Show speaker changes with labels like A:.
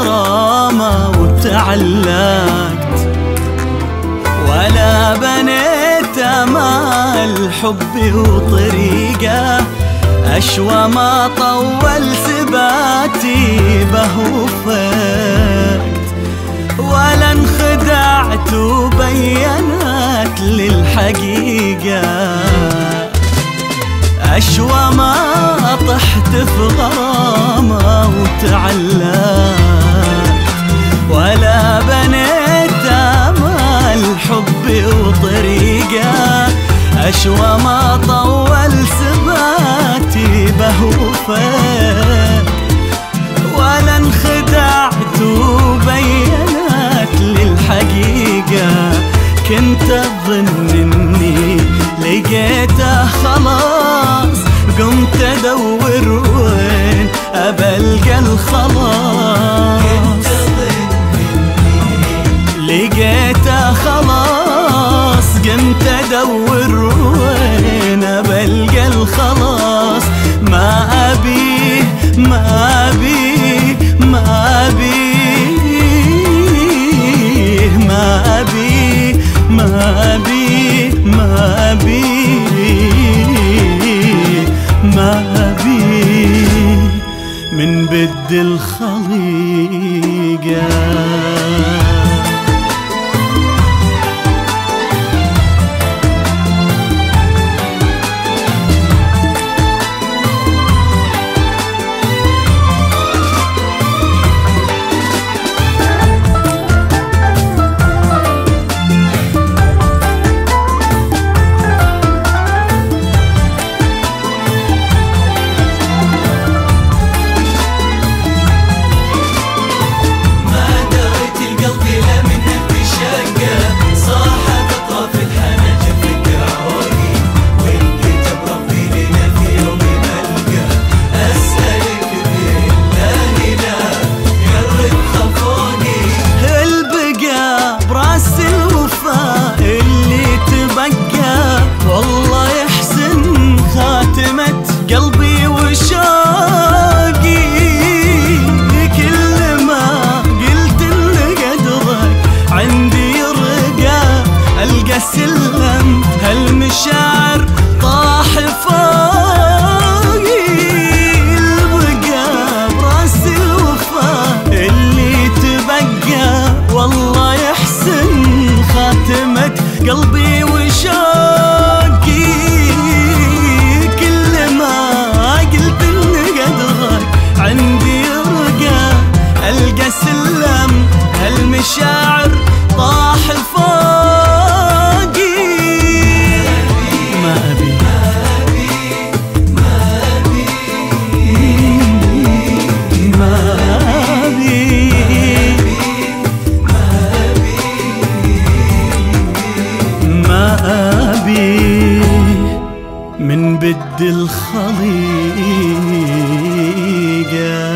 A: غرامة وتعلقت، ولا بنيت امال حبي وطريقه، أشوى ما طول ثباتي به وفقت، ولا انخدعت وبينت للحقيقة، أشوى ما طحت في غرامة وتعلقت، ولا بنيت امال حبي وطريقه، أشوى ما طول ثباتي به وفات، ولا انخدعت وبينت للحقيقة، كنت أظن إني لقيته خلاص، قمت أدور وين أبلقى الخلاص، لقيته خلاص، قمت أدور وين أبلقى الخلاص، ما أبيه ما أبيه ما أبيه ما أبيه ما أبيه ما أبيه ما أبيه من بد الخليقة. والله يحسن خاتمة قلبي وشوقي، كل ما قلت إن قدرك عندي يرقى، ألقى السلم هالمشاعر طاح فوقي، البقى براس الوفا اللي تبقى، والله يحسن خاتمة قلبي وشوقي، كل ما قلت إن قدرك عندي يرقى، ألقى سلم هالمشاعر طاح فوقي، ما أبي ما أبي ما أبي ما أبي من بد الخليقة.